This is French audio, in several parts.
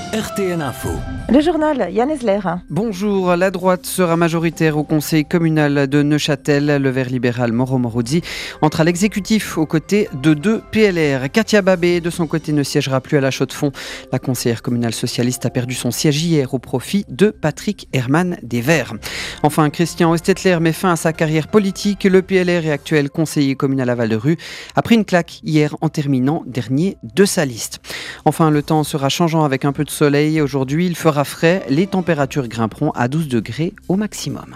RTN Info. Le journal Yann Esler. Bonjour, la droite sera majoritaire au conseil communal de Neuchâtel. Le vert libéral Mauro Moruzzi entre à l'exécutif aux côtés de deux PLR. Katia Babé, de son côté, ne siégera plus à la Chaux-de-Fonds. La conseillère communale socialiste a perdu son siège hier au profit de Patrick Herman des Verts. Enfin, Christian Hostetler met fin à sa carrière politique. Le PLR et actuel conseiller communal à Val-de-Rue a pris une claque hier en terminant dernier de sa liste. Enfin, le temps sera changeant avec un peu de soleil. Aujourd'hui, il fera frais. Les températures grimperont à 12 degrés au maximum.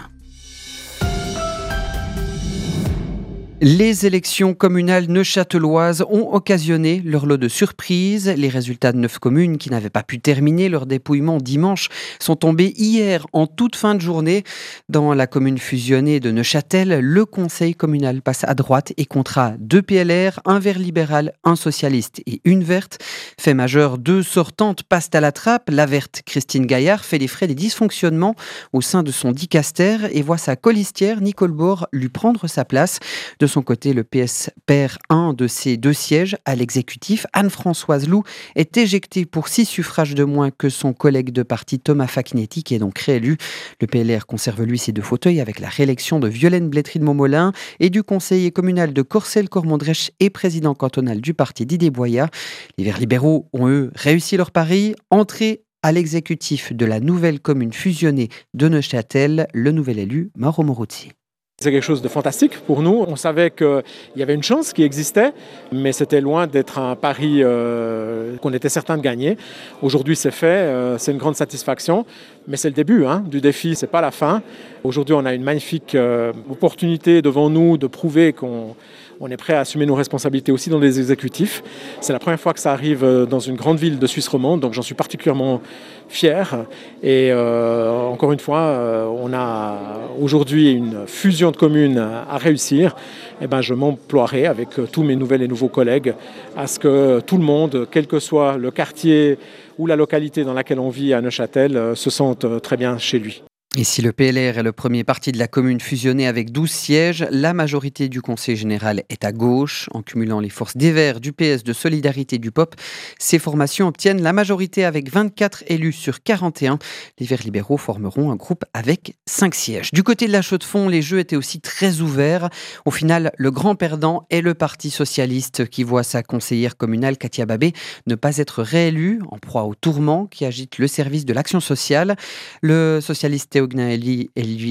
Les élections communales neuchâteloises ont occasionné leur lot de surprises. Les résultats de 9 communes qui n'avaient pas pu terminer leur dépouillement dimanche sont tombés hier en toute fin de journée. Dans la commune fusionnée de Neuchâtel, le conseil communal passe à droite et comptera 2 PLR, un vert libéral, un socialiste et une verte. Fait majeur, 2 sortantes passent à la trappe. La verte, Christine Gaillard, fait les frais des dysfonctionnements au sein de son dicaster et voit sa colistière, Nicole Bord, lui prendre sa place. De son côté, le PS perd un de ses 2 sièges à l'exécutif. Anne-Françoise Loup est éjectée pour 6 suffrages de moins que son collègue de parti Thomas Facchinetti, qui est donc réélu. Le PLR conserve lui ses 2 fauteuils avec la réélection de Violaine Blétry de Montmolin et du conseiller communal de Corcelles-Cormondrech et président cantonal du parti Didier Boyat. Les Verts libéraux ont eux réussi leur pari, entrer à l'exécutif de la nouvelle commune fusionnée de Neuchâtel, le nouvel élu Mauro Moruzzi. C'est quelque chose de fantastique pour nous. On savait qu'il y avait une chance qui existait, mais c'était loin d'être un pari qu'on était certain de gagner. Aujourd'hui, c'est fait, c'est une grande satisfaction, mais c'est le début du défi, c'est pas la fin. Aujourd'hui, on a une magnifique opportunité devant nous de prouver qu'on est prêt à assumer nos responsabilités aussi dans les exécutifs. C'est la première fois que ça arrive dans une grande ville de Suisse romande, donc j'en suis particulièrement fier. Et encore une fois, on a aujourd'hui une fusion de communes à réussir. Et je m'emploierai avec tous mes nouvelles et nouveaux collègues à ce que tout le monde, quel que soit le quartier ou la localité dans laquelle on vit à Neuchâtel, se sente très bien chez lui. Et si le PLR est le premier parti de la commune fusionnée avec 12 sièges, la majorité du conseil général est à gauche. En cumulant les forces des Verts, du PS, de Solidarité, du POP, ces formations obtiennent la majorité avec 24 élus sur 41. Les Verts libéraux formeront un groupe avec 5 sièges. Du côté de la Chaux-de-Fonds, les jeux étaient aussi très ouverts. Au final, le grand perdant est le Parti socialiste qui voit sa conseillère communale Katia Babé ne pas être réélue, en proie au tourment qui agite le service de l'action sociale. Le socialiste Théognin Elie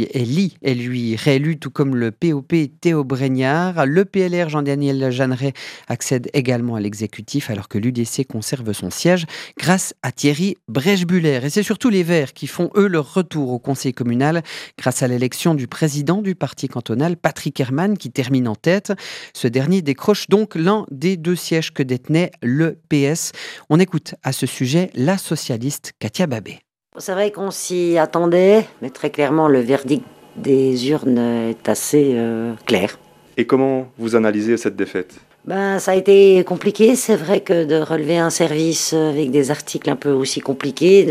est lui réélu, tout comme le POP Théo Bregnard. Le PLR Jean-Daniel Jeanneret accède également à l'exécutif alors que l'UDC conserve son siège grâce à Thierry Brechbuller. Et c'est surtout les Verts qui font eux leur retour au conseil communal grâce à l'élection du président du parti cantonal, Patrick Herman, qui termine en tête. Ce dernier décroche donc l'un des 2 sièges que détenait le PS. On écoute à ce sujet la socialiste Katia Babé. C'est vrai qu'on s'y attendait, mais très clairement, le verdict des urnes est assez clair. Et comment vous analysez cette défaite ? Ça a été compliqué. C'est vrai que de relever un service avec des articles un peu aussi compliqués,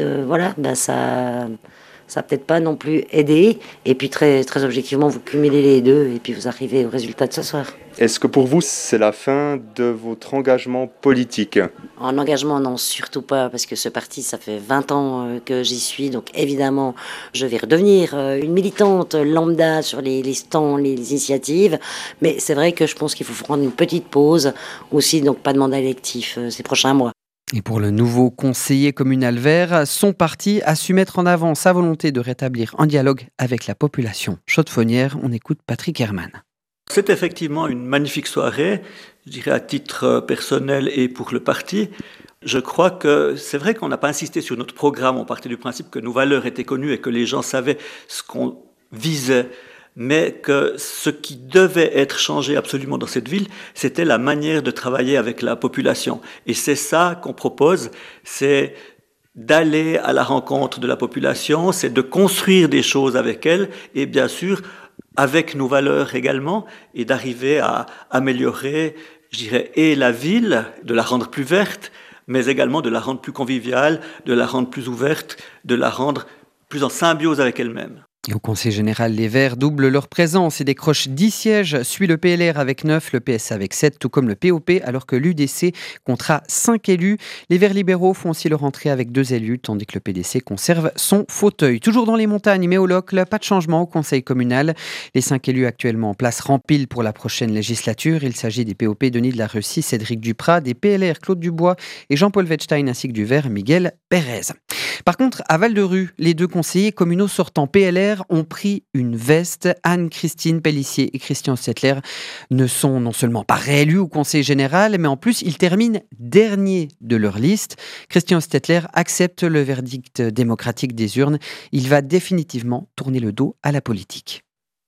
ça n'a peut-être pas non plus aidé. Et puis très, très objectivement, vous cumulez les deux et puis vous arrivez au résultat de ce soir. Est-ce que pour vous, c'est la fin de votre engagement politique ? En engagement, non, surtout pas, parce que ce parti, ça fait 20 ans que j'y suis. Donc évidemment, je vais redevenir une militante lambda sur les stands, les initiatives. Mais c'est vrai que je pense qu'il faut prendre une petite pause aussi, donc pas de mandat électif ces prochains mois. Et pour le nouveau conseiller communal vert, son parti a su mettre en avant sa volonté de rétablir un dialogue avec la population chaudefonnière. On écoute Patrick Herman. C'est effectivement une magnifique soirée, je dirais à titre personnel et pour le parti. Je crois que c'est vrai qu'on n'a pas insisté sur notre programme, on partait du principe que nos valeurs étaient connues et que les gens savaient ce qu'on visait, mais que ce qui devait être changé absolument dans cette ville, c'était la manière de travailler avec la population. Et c'est ça qu'on propose, c'est d'aller à la rencontre de la population, c'est de construire des choses avec elle et bien sûr avec nos valeurs également, et d'arriver à améliorer, je dirais, et la ville, de la rendre plus verte, mais également de la rendre plus conviviale, de la rendre plus ouverte, de la rendre plus en symbiose avec elle-même. Et au Conseil général, les Verts doublent leur présence et décrochent 10 sièges, suit le PLR avec 9, le PS avec 7, tout comme le POP, alors que l'UDC comptera 5 élus. Les Verts libéraux font aussi leur entrée avec 2 élus, tandis que le PDC conserve son fauteuil. Toujours dans les montagnes, mais au local, pas de changement au Conseil communal. Les 5 élus actuellement en place remplissent pour la prochaine législature. Il s'agit des POP Denis de la Russie, Cédric Duprat, des PLR Claude Dubois et Jean-Paul Wettstein, ainsi que du Vert Miguel Pérez. Par contre, à Val-de-Rue, les 2 conseillers communaux sortants PLR ont pris une veste. Anne-Christine Pellissier et Christian Stettler ne sont non seulement pas réélus au Conseil général, mais en plus, ils terminent dernier de leur liste. Christian Stettler accepte le verdict démocratique des urnes. Il va définitivement tourner le dos à la politique.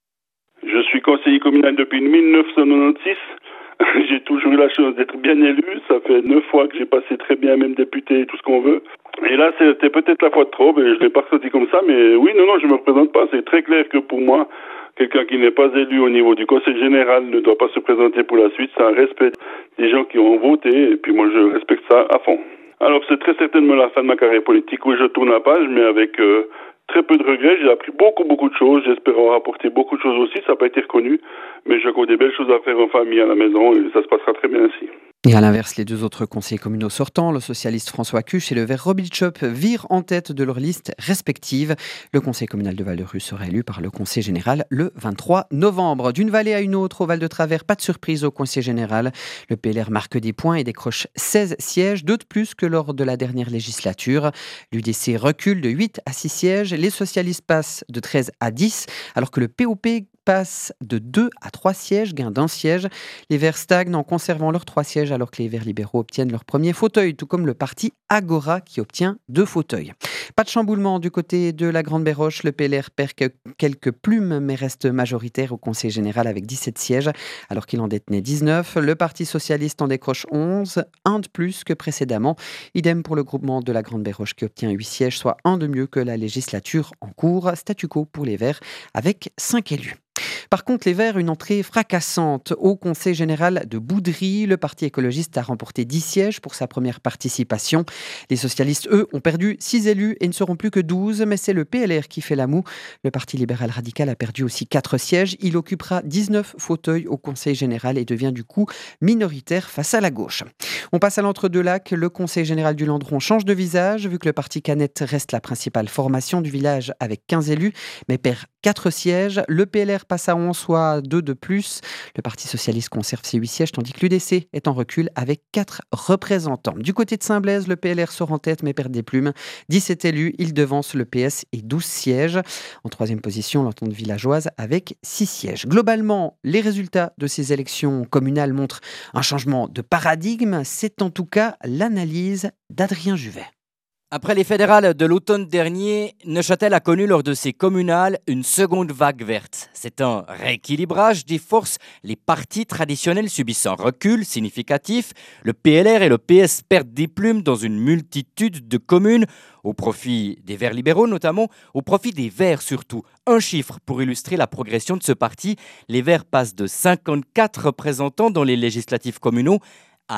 Je suis conseiller communal depuis 1996. J'ai toujours eu la chance d'être bien élu. Ça fait 9 fois que j'ai passé très bien, même député et tout ce qu'on veut. Et là, c'était peut-être la fois de trop, mais je ne l'ai pas ressenti comme ça. Mais oui, non, je ne me représente pas. C'est très clair que pour moi, quelqu'un qui n'est pas élu au niveau du Conseil général ne doit pas se présenter pour la suite. C'est un respect des gens qui ont voté. Et puis moi, je respecte ça à fond. Alors, c'est très certainement la fin de ma carrière politique où je tourne la page, mais avec très peu de regrets. J'ai appris beaucoup de choses. J'espère en rapporter beaucoup de choses aussi. Ça n'a pas été reconnu, mais j'ai encore des belles choses à faire en famille, à la maison, et ça se passera très bien ainsi. Et à l'inverse, les 2 autres conseillers communaux sortants, le socialiste François Cuche et le Vert Robin Chop, virent en tête de leurs listes respectives. Le conseil communal de Val-de-Rue sera élu par le conseil général le 23 novembre. D'une vallée à une autre, au Val-de-Travers, pas de surprise au conseil général. Le PLR marque des points et décroche 16 sièges, 2 de plus que lors de la dernière législature. L'UDC recule de 8 à 6 sièges. Les socialistes passent de 13 à 10, alors que le POP passe de 2 à 3 sièges, gain d'1 siège. Les Verts stagnent en conservant leurs 3 sièges, alors que les Verts libéraux obtiennent leur premier fauteuil, tout comme le parti Agora qui obtient 2 fauteuils. Pas de chamboulement du côté de la Grande Béroche. Le PLR perd quelques plumes, mais reste majoritaire au Conseil général avec 17 sièges, alors qu'il en détenait 19. Le Parti socialiste en décroche 11, un de plus que précédemment. Idem pour le groupement de la Grande Béroche qui obtient 8 sièges, soit un de mieux que la législature en cours. Statu quo pour les Verts avec 5 élus. Par contre, les Verts, une entrée fracassante au Conseil général de Boudry. Le Parti écologiste a remporté 10 sièges pour sa première participation. Les socialistes, eux, ont perdu 6 élus et ne seront plus que 12, mais c'est le PLR qui fait la moue. Le Parti libéral radical a perdu aussi 4 sièges. Il occupera 19 fauteuils au Conseil général et devient du coup minoritaire face à la gauche. On passe à l'entre-deux-lacs. Le Conseil général du Landron change de visage, vu que le Parti Canette reste la principale formation du village avec 15 élus, mais perd 4 sièges. Le PLR passe à 11, soit 2 de plus. Le Parti socialiste conserve ses 8 sièges, tandis que l'UDC est en recul avec 4 représentants. Du côté de Saint-Blaise, le PLR sort en tête, mais perd des plumes. 17 élus, il devance le PS et 12 sièges. En troisième position, l'entente villageoise avec 6 sièges. Globalement, les résultats de ces élections communales montrent un changement de paradigme. C'est en tout cas l'analyse d'Adrien Juvet. Après les fédérales de l'automne dernier, Neuchâtel a connu lors de ses communales une seconde vague verte. C'est un rééquilibrage des forces. Les partis traditionnels subissent un recul significatif. Le PLR et le PS perdent des plumes dans une multitude de communes, au profit des Verts libéraux notamment, au profit des Verts surtout. Un chiffre pour illustrer la progression de ce parti. Les Verts passent de 54 représentants dans les législatives communaux à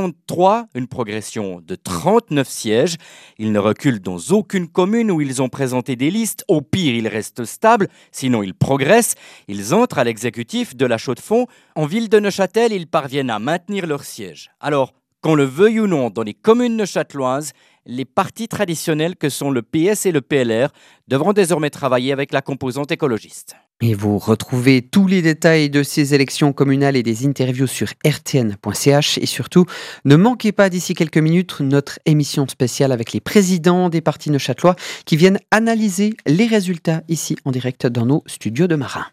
93, une progression de 39 sièges. Ils ne reculent dans aucune commune où ils ont présenté des listes. Au pire, ils restent stables, sinon ils progressent. Ils entrent à l'exécutif de la Chaux-de-Fonds. En ville de Neuchâtel, ils parviennent à maintenir leur siège. Alors, qu'on le veuille ou non, dans les communes neuchâteloises, les partis traditionnels que sont le PS et le PLR devront désormais travailler avec la composante écologiste. Et vous retrouvez tous les détails de ces élections communales et des interviews sur rtn.ch. Et surtout, ne manquez pas d'ici quelques minutes notre émission spéciale avec les présidents des partis neuchâtelois qui viennent analyser les résultats ici en direct dans nos studios de Marin.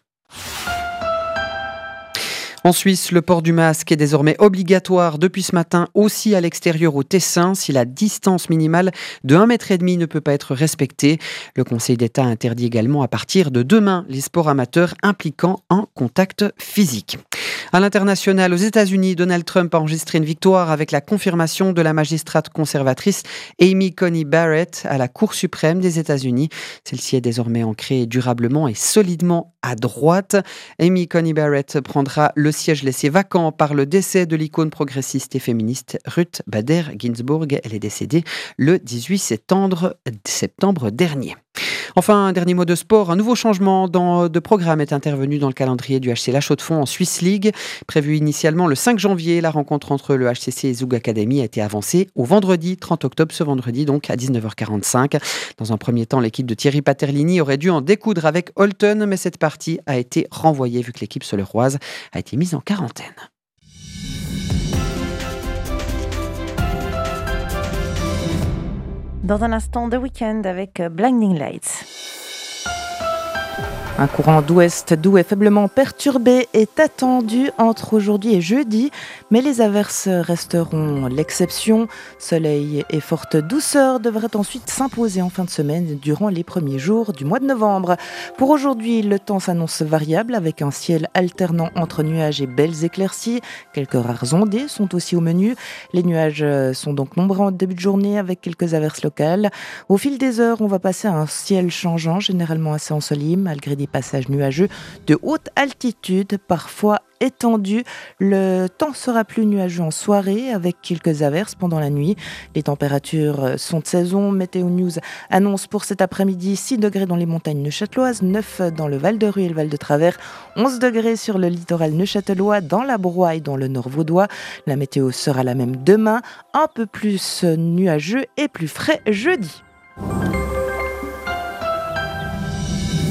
En Suisse, le port du masque est désormais obligatoire depuis ce matin aussi à l'extérieur au Tessin si la distance minimale de 1,5 m ne peut pas être respectée. Le Conseil d'État interdit également à partir de demain les sports amateurs impliquant un contact physique. À l'international, aux États-Unis, Donald Trump a enregistré une victoire avec la confirmation de la magistrate conservatrice Amy Coney Barrett à la Cour suprême des États-Unis. Celle-ci est désormais ancrée durablement et solidement à droite. Amy Coney Barrett prendra le siège laissé vacant par le décès de l'icône progressiste et féministe Ruth Bader Ginsburg. Elle est décédée le 18 septembre dernier. Enfin, un dernier mot de sport. Un nouveau changement de programme est intervenu dans le calendrier du HC La Chaux-de-Fonds en Swiss League. Prévu initialement le 5 janvier, la rencontre entre le HCC et Zug Academy a été avancée au vendredi 30 octobre, ce vendredi donc à 19h45. Dans un premier temps, l'équipe de Thierry Paterlini aurait dû en découdre avec Holton, mais cette partie a été renvoyée vu que l'équipe soleroise a été mise en quarantaine. Dans un instant, The Weeknd avec Blinding Lights. Un courant d'ouest doux et faiblement perturbé est attendu entre aujourd'hui et jeudi, mais les averses resteront l'exception. Soleil et forte douceur devraient ensuite s'imposer en fin de semaine durant les premiers jours du mois de novembre. Pour aujourd'hui, le temps s'annonce variable avec un ciel alternant entre nuages et belles éclaircies. Quelques rares ondées sont aussi au menu. Les nuages sont donc nombreux en début de journée avec quelques averses locales. Au fil des heures, on va passer à un ciel changeant, généralement assez ensoleillé malgré des passages nuageux de haute altitude, parfois étendus. Le temps sera plus nuageux en soirée avec quelques averses pendant la nuit. Les températures sont de saison. Météo News annonce pour cet après-midi 6 degrés dans les montagnes neuchâteloises, 9 dans le Val de Rue et le Val de Travers, 11 degrés sur le littoral neuchâtelois, dans la Broye et dans le Nord vaudois. La météo sera la même demain, un peu plus nuageux et plus frais jeudi.